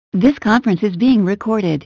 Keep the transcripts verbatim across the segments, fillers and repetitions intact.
This conference is being recorded.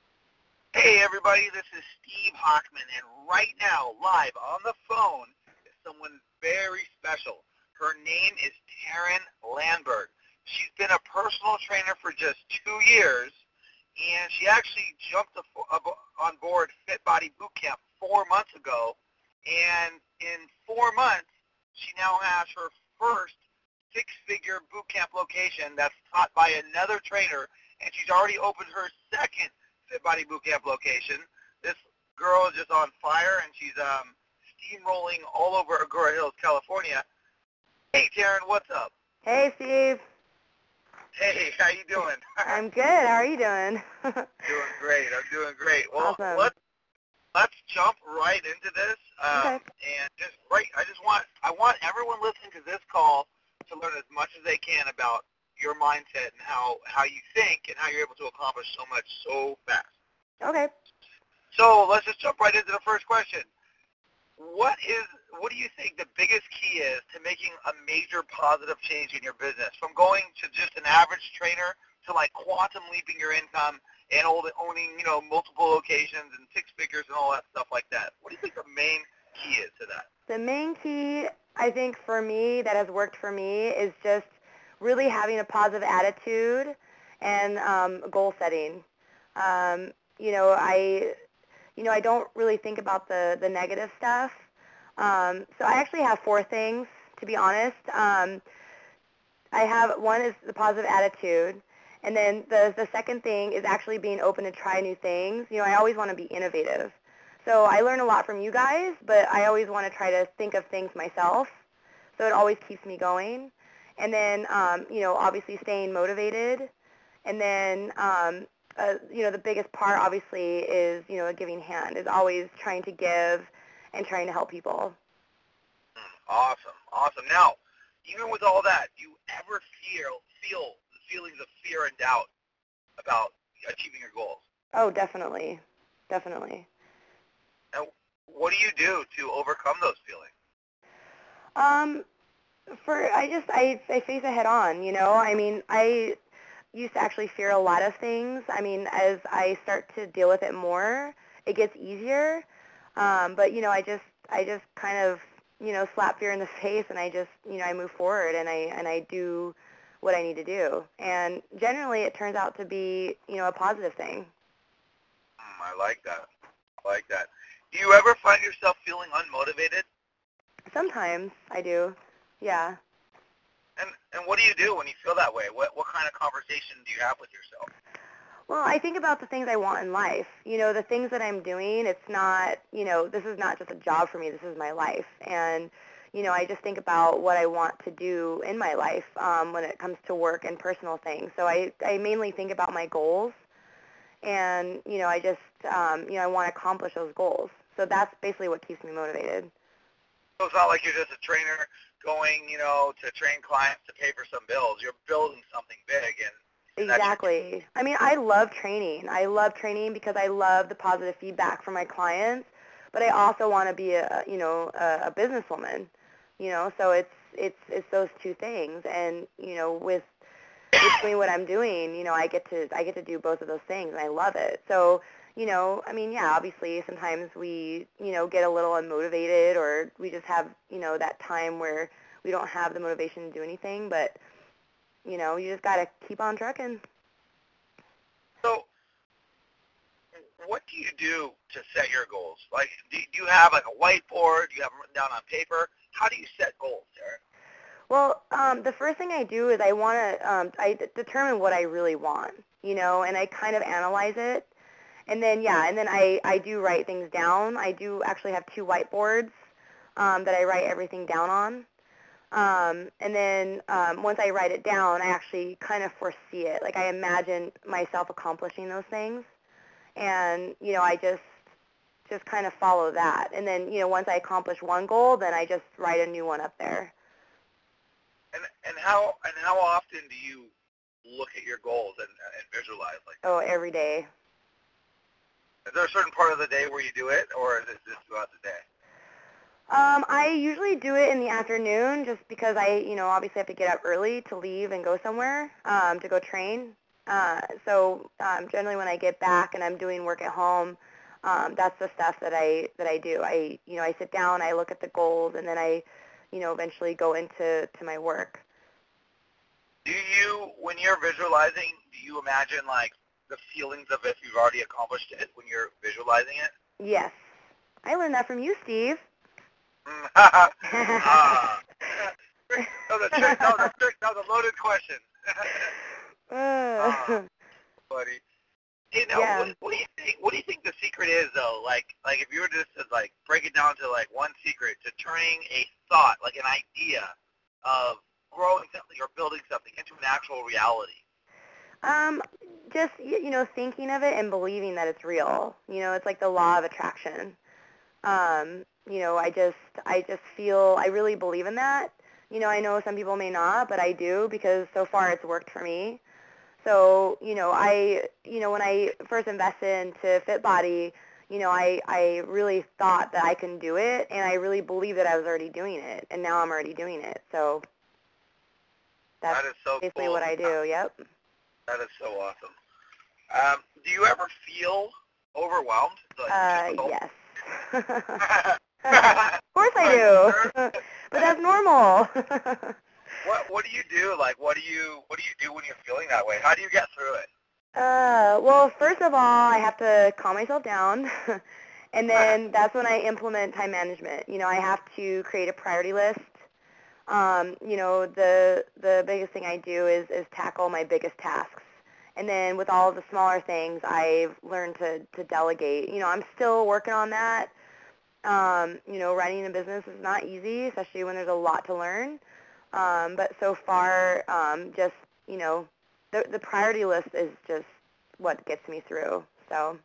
Hey everybody, this is Steve Hockman, and right now, live on the phone, is someone very special. Her name is Taryn Landberg. She's been a personal trainer for just two years, and she actually jumped on board Fit Body Bootcamp four months ago, and in four months, she now has her first six-figure bootcamp location that's taught by another trainer, and she's already opened her second Fit Body Bootcamp location. This girl is just on fire, and she's um, steamrolling all over Agoura Hills, California. Hey, Taryn, what's up? Hey, Steve. Hey, how you doing? I'm good. How are you doing? Doing great. I'm doing great. Well, awesome. let's let's jump right into this. Um, okay. And just right, I just want I want everyone listening to this call to learn as much as they can about your mindset and how, how you think and how you're able to accomplish so much so fast. Okay. So let's just jump right into the first question. What is what do you think the biggest key is to making a major positive change in your business? From going to just an average trainer to like quantum leaping your income and owning, you know, multiple locations and six figures and all that stuff like that. What do you think the main key is to that? The main key, I think, for me that has worked for me is just really having a positive attitude and um, goal setting. Um, you know, I, you know, I don't really think about the, the negative stuff. Um, so I actually have four things, to be honest. Um, I have one is the positive attitude, and then the the second thing is actually being open to try new things. You know, I always want to be innovative. So I learn a lot from you guys, but I always want to try to think of things myself. So it always keeps me going. And then, um, you know, obviously staying motivated. And then, um, uh, you know, the biggest part, obviously, is, you know, a giving hand, is always trying to give and trying to help people. Awesome. Awesome. Now, even with all that, do you ever feel, feel the feelings of fear and doubt about achieving your goals? Oh, definitely. Definitely. Now, what do you do to overcome those feelings? Um, for I just I I face it head on. You know, I mean, I used to actually fear a lot of things. I mean, as I start to deal with it more, it gets easier. Um, but you know, I just I just kind of you know slap fear in the face, and I just you know I move forward, and I and I do what I need to do. And generally, it turns out to be you know a positive thing. Mm, I like that. I like that. Do you ever find yourself feeling unmotivated? Sometimes I do. Yeah. And and what do you do when you feel that way? What what kind of conversation do you have with yourself? Well, I think about the things I want in life. You know, the things that I'm doing, it's not, you know, this is not just a job for me. This is my life. And, you know, I just think about what I want to do in my life um, when it comes to work and personal things. So I, I mainly think about my goals. And, you know, I just, um, you know, I want to accomplish those goals. So that's basically what keeps me motivated. So it's not like you're just a trainer going, you know, to train clients to pay for some bills. You're building something big, and, and exactly. I mean, I love training. I love training because I love the positive feedback from my clients. But I also want to be a, you know, a, a businesswoman. You know, so it's it's it's those two things. And you know, with with doing what I'm doing, you know, I get to I get to do both of those things, and I love it. So. You know, I mean, yeah, obviously sometimes we, you know, get a little unmotivated or we just have, you know, that time where we don't have the motivation to do anything. But, you know, you just got to keep on trucking. So what do you do to set your goals? Like, do you have like a whiteboard? Do you have them written down on paper? How do you set goals, Sarah? Well, um, the first thing I do is I want to, um, I d- determine what I really want, you know, and I kind of analyze it. And then, yeah, and then I, I do write things down. I do actually have two whiteboards um, that I write everything down on. Um, and then um, once I write it down, I actually kind of foresee it. Like I imagine myself accomplishing those things. And, you know, I just just kind of follow that. And then, you know, once I accomplish one goal, then I just write a new one up there. And and how and how often do you look at your goals and, and visualize like that? Oh, every day. Is there a certain part of the day where you do it, or is it just throughout the day? Um, I usually do it in the afternoon just because I, you know, obviously have to get up early to leave and go somewhere um, to go train. Uh, so um, generally when I get back and I'm doing work at home, um, that's the stuff that I that I do. I you know I sit down, I look at the goals, and then I you know eventually go into to my work. Do you, when you're visualizing, do you imagine like the feelings of if you've already accomplished it when you're visualizing it? Yes, I learned that from you, Steve. ah. that was a trick. That was a trick. That was a loaded question. uh, buddy. You know, Yeah. what, what do you think? What do you think the secret is, though? Like, like if you were just to like break it down to like one secret to turning a thought, like an idea, of growing something or building something into an actual reality. Um, just you know, thinking of it and believing that it's real. You know, it's like the law of attraction. Um, you know, I just, I just feel, I really believe in that. You know, I know some people may not, but I do because so far it's worked for me. So, you know, I, you know, when I first invested into FitBody, you know, I, I really thought that I can do it, and I really believed that I was already doing it, and now I'm already doing it. So that's that is so basically cool. what I do. Yep. That is so awesome. Um, do you ever feel overwhelmed? Like, Uh, just yes. Of course I do. But that's normal. What What do you do? Like, what do you What do you do when you're feeling that way? How do you get through it? Uh, well, first of all, I have to calm myself down, and then that's when I implement time management. You know, I have to create a priority list. Um, you know, the the biggest thing I do is is tackle my biggest tasks, and then with all of the smaller things, I've learned to to delegate. You know, I'm still working on that. Um, you know, running a business is not easy, especially when there's a lot to learn. Um, but so far, um, just, you know, the, the priority list is just what gets me through. So.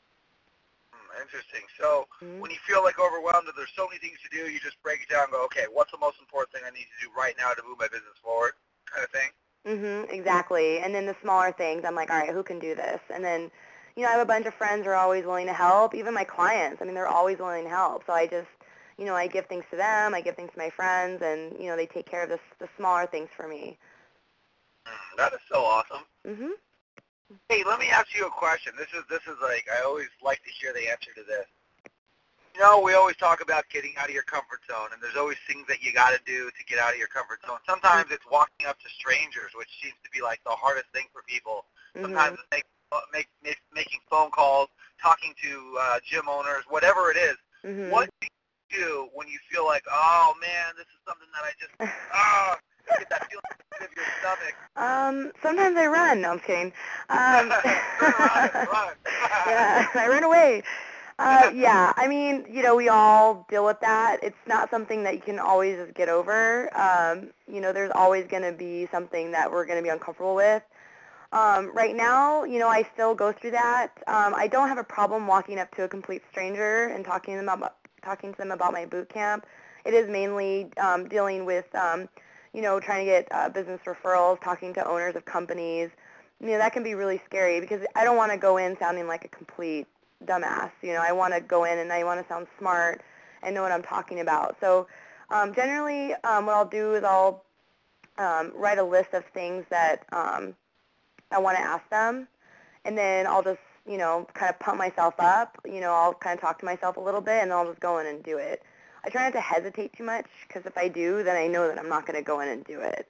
Hmm, interesting. So Mm-hmm. when you feel like overwhelmed and there's so many things to do, you just break it down and go, okay, what's the most important thing I need to do right now to move my business forward, kind of thing? Mhm, exactly. And then the smaller things, I'm like, all right, who can do this? And then, you know, I have a bunch of friends who are always willing to help. Even my clients, I mean, they're always willing to help. So I just, you know, I give things to them, I give things to my friends, and, you know, they take care of the, the smaller things for me. Mm, that is so awesome. Mhm. Hey, let me ask you a question. This is this is like, I always like to hear the answer to this. You know, we always talk about getting out of your comfort zone, and there's always things that you got to do to get out of your comfort zone. Sometimes it's walking up to strangers, which seems to be like the hardest thing for people. Sometimes Mhm. it's make, make, make, making phone calls, talking to uh, gym owners, whatever it is. Mhm. What do you do when you feel like, oh man, this is something that I just, ah, you get that feeling in your stomach? Um, sometimes I run. No, I'm kidding. Um, run, run. yeah, I run away. Uh, yeah, I mean, you know, we all deal with that. It's not something that you can always just get over. Um, you know, there's always going to be something that we're going to be uncomfortable with. Um, right now, you know, I still go through that. Um, I don't have a problem walking up to a complete stranger and talking to them about talking to them about my boot camp. It is mainly um, dealing with, um, you know, trying to get uh, business referrals, talking to owners of companies. You know, that can be really scary because I don't want to go in sounding like a complete dumbass. You know, I want to go in and I want to sound smart and know what I'm talking about. So um, generally, um, what I'll do is I'll um, write a list of things that um, I want to ask them, and then I'll just, you know, kind of pump myself up. You know, I'll kind of talk to myself a little bit, and then I'll just go in and do it. I try not to hesitate too much because if I do, then I know that I'm not going to go in and do it.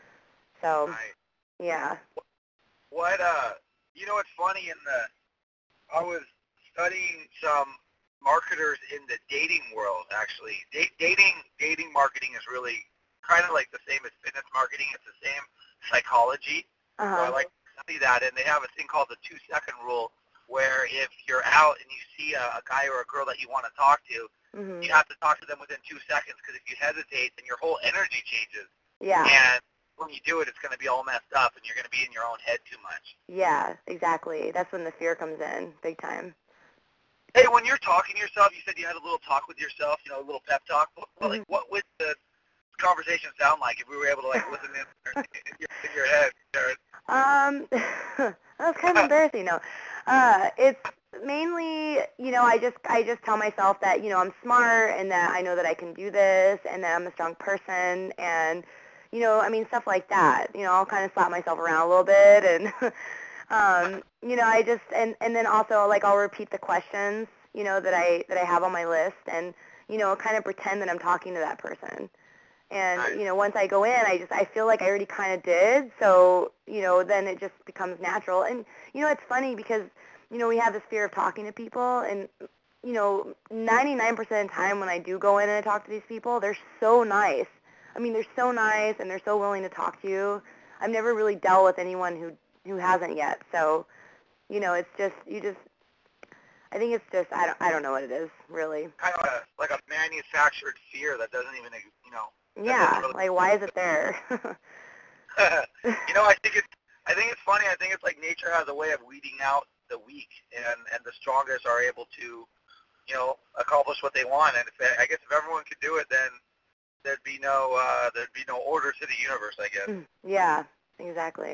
So, Nice. yeah. What, uh, you know, it's funny in the, I was studying some marketers in the dating world, actually. Da- dating, dating marketing is really kind of like the same as fitness marketing. It's the same psychology. Uh-huh. So I like to study that, and they have a thing called the two-second rule, where if you're out and you see a, a guy or a girl that you want to talk to, Mm-hmm. you have to talk to them within two seconds, because if you hesitate, then your whole energy changes. Yeah. And when you do it, it's going to be all messed up, and you're going to be in your own head too much. Yeah, exactly. That's when the fear comes in, big time. Hey, when you're talking to yourself, you said you had a little talk with yourself, you know, a little pep talk. What, what, like, what would the conversation sound like if we were able to, like, listen in, in, your, in your head, Jared? Um, that's kind of embarrassing. No, uh, it's mainly, you know, I just I just tell myself that, you know, I'm smart and that I know that I can do this and that I'm a strong person and, you know, I mean stuff like that. You know, I'll kind of slap myself around a little bit and, um, you know, I just and and then also like I'll repeat the questions, you know, that I that I have on my list, and you know, kind of pretend that I'm talking to that person. And Nice. you know, once I go in, I just I feel like I already kind of did. So you know, then it just becomes natural. And you know, it's funny because you know we have this fear of talking to people, and you know, ninety-nine percent of the time when I do go in and I talk to these people, they're so nice. I mean, they're so nice and they're so willing to talk to you. I've never really dealt with anyone who who hasn't yet. So, you know, it's just you just. I think it's just I don't I don't know what it is really. Kind of a, like a manufactured fear that doesn't even, you know. that Yeah, doesn't really like why is it there? you know, I think it's I think it's funny. I think it's like nature has a way of weeding out the weak, and and the strongest are able to, you know, accomplish what they want. And if I guess if everyone could do it, then there'd be no uh, there'd be no order to the universe, I guess. Yeah, exactly.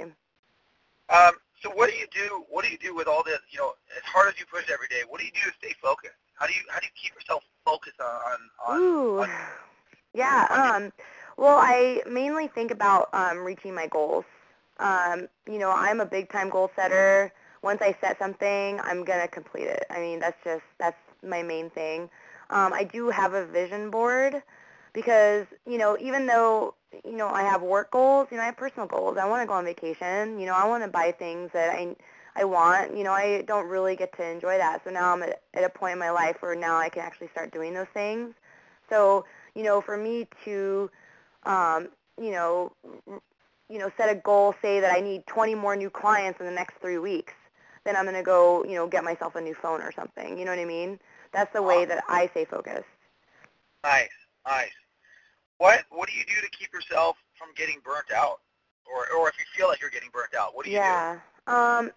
Um, so what do you do? What do you do with all this? You know, as hard as you push every day, what do you do to stay focused? How do you how do you keep yourself focused on on? Ooh, on, yeah. on Um, well, I mainly think about um, reaching my goals. Um, you know, I'm a big time goal setter. Once I set something, I'm gonna complete it. I mean, that's just that's my main thing. Um, I do have a vision board because you know, even though you know I have work goals, you know, I have personal goals. I want to go on vacation. You know, I want to buy things that I I want. You know, I don't really get to enjoy that. So now I'm at, at a point in my life where now I can actually start doing those things. So you know, for me to um, you know, you know, set a goal, say that I need twenty more new clients in the next three weeks, then I'm going to go, you know, get myself a new phone or something. You know what I mean? That's the way that I stay focused. Nice, nice. What what do you do to keep yourself from getting burnt out, or or if you feel like you're getting burnt out, what do you yeah. do? Um,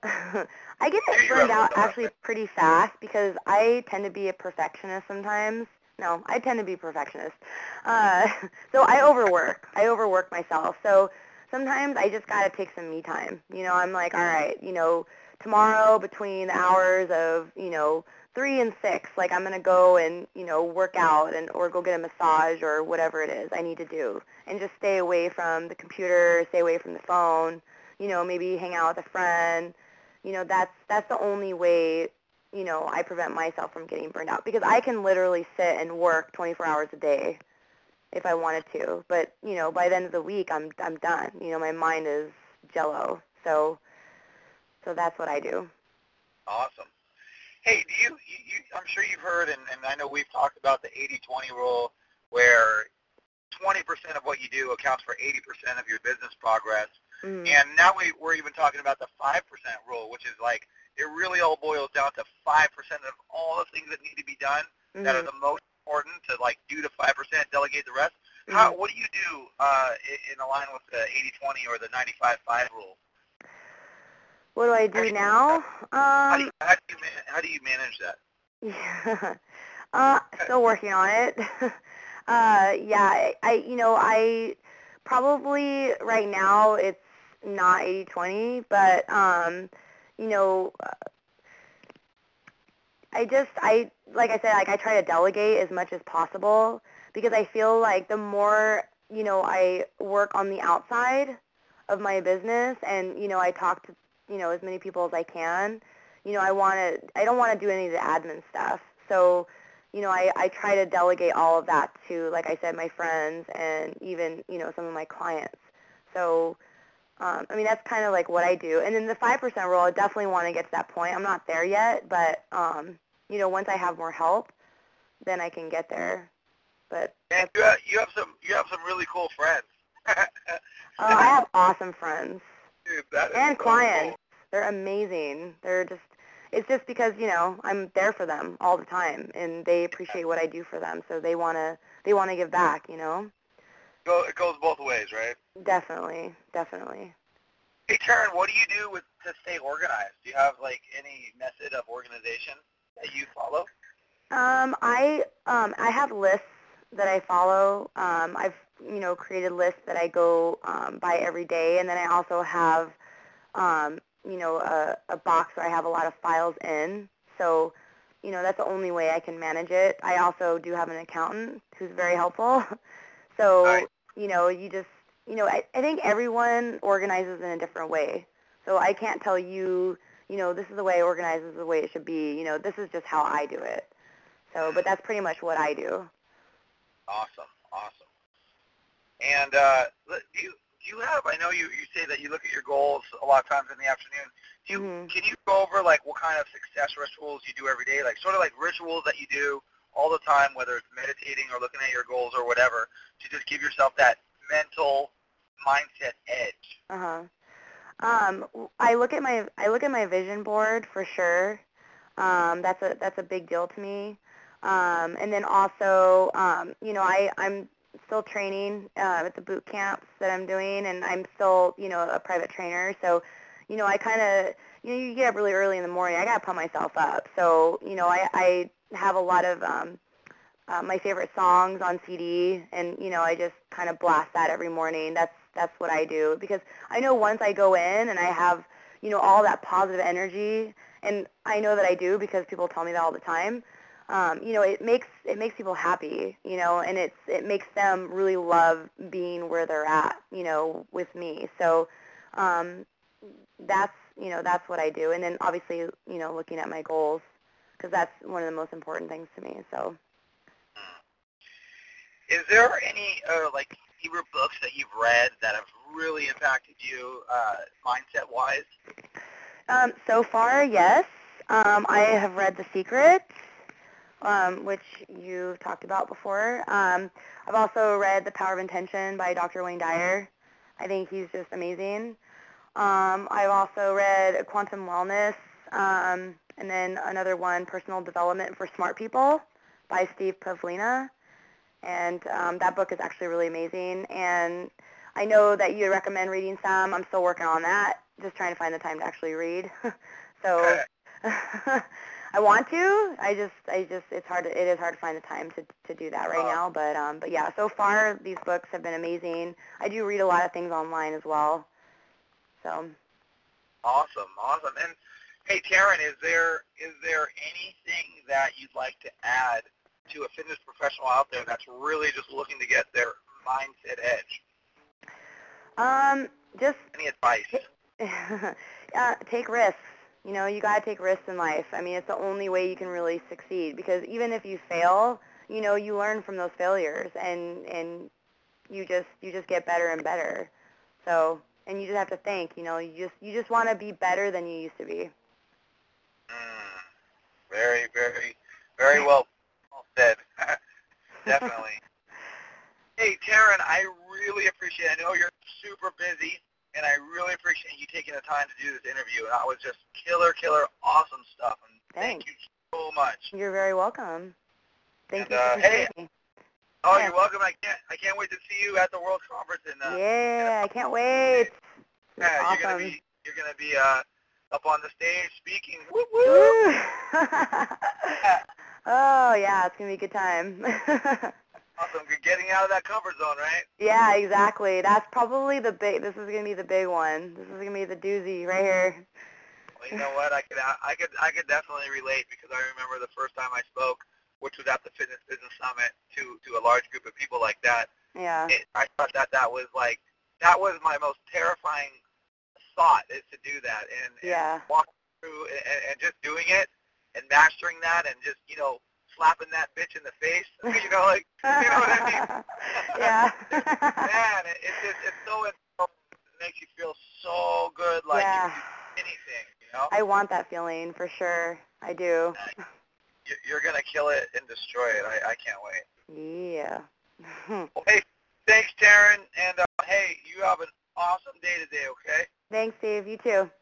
I get Maybe you burned wrestle out with that. actually pretty fast because I tend to be a perfectionist sometimes. No, I tend to be a perfectionist. Uh, so I overwork. I overwork myself. So sometimes I just got to take some me time. You know, I'm like, all right, you know, tomorrow between the hours of, you know, three and six, like I'm going to go and, you know, work out and or go get a massage or whatever it is I need to do and just stay away from the computer, stay away from the phone, you know, maybe hang out with a friend. You know, that's that's the only way, you know, I prevent myself from getting burned out because I can literally sit and work twenty-four hours a day if I wanted to. But, you know, by the end of the week, I'm I'm done. You know, my mind is jello. So so that's what I do. Awesome. Hey, do you, you, you I'm sure you've heard, and, and I know we've talked about the eighty twenty rule, where twenty percent of what you do accounts for eighty percent of your business progress. Mm-hmm. And now we, we're even talking about the five percent rule, which is like, it really all boils down to five percent of all the things that need to be done mm-hmm. that are the most important to, like, do the five percent, delegate the rest. Mm-hmm. How, what do you do uh, in, in line with the eighty twenty or the ninety-five five rule? What do I do, do now? Um, how, do you, how, do you, how do you manage that? Yeah, uh, still working on it. uh, yeah, I, you know, I probably right now it's not eighty twenty, but, um, you know, I just, I, like I said, like I try to delegate as much as possible because I feel like the more, you know, I work on the outside of my business and, you know, I talk to, you know, as many people as I can, you know, I want to, I don't want to do any of the admin stuff. So, you know, I, I try to delegate all of that to, like I said, my friends and even, you know, some of my clients. So, um, I mean, that's kind of like what I do. And then the five percent rule, I definitely want to get to that point. I'm not there yet, but, um, you know, once I have more help, then I can get there. But and you have, you have some you have some really cool friends. uh, I have awesome friends. Dude, that is and so clients. Cool. They're amazing. They're just, it's just because, you know, I'm there for them all the time, and they appreciate what I do for them, so they want to, they want to give back, you know? Go, it goes both ways, right? Definitely, definitely. Hey, Taryn, what do you do with to stay organized? Do you have, like, any method of organization that you follow? Um, I, um, I have lists that I follow. Um, I've, you know, created lists that I go um, by every day, and then I also have, um, you know, a, a box where I have a lot of files in. So, you know, that's the only way I can manage it. I also do have an accountant who's very helpful. So, right. you know, you just, you know, I, I think everyone organizes in a different way. So I can't tell you, you know, this is the way I organize, this is the way it should be. You know, this is just how I do it. So, but that's pretty much what I do. Awesome, awesome. And uh, do you do you have? I know you, you say that you look at your goals a lot of times in the afternoon. Do you Mm-hmm. Can you go over like what kind of success rituals you do every day, like sort of like rituals that you do all the time, whether it's meditating or looking at your goals or whatever, to just give yourself that mental mindset edge? Uh-huh. Um, I look at my I look at my vision board for sure. Um, that's a that's a big deal to me. Um, and then also, um, you know, I I'm still training uh, at the boot camps that I'm doing, and I'm still, you know, a private trainer. So, you know, I kind of, you know, you get up really early in the morning. I gotta pump myself up. So, you know, I I have a lot of um, uh, my favorite songs on C D, and you know, I just kind of blast that every morning. That's that's what I do, because I know once I go in and I have, you know, all that positive energy, and I know that I do because people tell me that all the time. Um, you know, it makes it makes people happy, you know, and it's it makes them really love being where they're at, you know, with me. So um, that's you know that's what I do, and then obviously, you know, looking at my goals, because that's one of the most important things to me. So. Is there any uh, like favorite books that you've read that have really impacted you uh, mindset-wise? Um, so far, yes. Um, I have read The Secret, um, which you talked about before. Um, I've also read The Power of Intention by Doctor Wayne Dyer. I think he's just amazing. Um, I've also read Quantum Wellness, um, and then another one, Personal Development for Smart People by Steve Pavlina. And um, that book is actually really amazing. And I know that you recommend reading some. I'm still working on that, just trying to find the time to actually read. So I want to. I just, I just, it's hard. To, it is hard to find the time to to do that right now. But, um, but yeah. So far, these books have been amazing. I do read a lot of things online as well. So. Awesome, awesome. And hey, Taryn, is there is there anything that you'd like to add to a fitness professional out there that's really just looking to get their mindset edge? Um, just Any advice? uh, take risks. You know, you gotta take risks in life. I mean, it's the only way you can really succeed, because even if you fail, you know, you learn from those failures, and and you just you just get better and better. So, and you just have to think. You know, you just you just want to be better than you used to be. Mm, very, very, very well said. Definitely. Hey, Taryn, I really appreciate it. I know you're super busy, and I really appreciate you taking the time to do this interview. And that was just killer, killer, awesome stuff. And Thanks. thank you so much. You're very welcome. Thank and, you uh, for hey, me. Oh, Yeah. you're welcome. I can't I can't wait to see you at the World Conference. And uh, Yeah, I can't wait. yeah, Awesome. you're gonna be you're gonna be uh, up on the stage speaking. Woo woo. Woo. Yeah. Oh yeah, it's gonna be a good time. Awesome. You're getting out of that comfort zone, right? Yeah, exactly. That's probably the big. This is gonna be the big one. This is gonna be the doozy right here. Well, you know what? I could I could I could definitely relate, because I remember the first time I spoke, which was at the Fitness Business Summit, to to a large group of people like that. Yeah. It, I thought that that was like that was my most terrifying thought, is to do that and, Yeah. and walk through and, and just doing it and mastering that and just you know slapping that bitch in the face. You know, like you know what I mean? Yeah. Man, it, it's just it's so it makes you feel so good, like Yeah. you can do anything. You know? I want that feeling for sure. I do. Uh, you- You're gonna kill it and destroy it. I, I can't wait. Yeah. Well, hey, thanks, Taryn, and uh, hey, you have an awesome day today. Okay. Thanks, Steve. You too.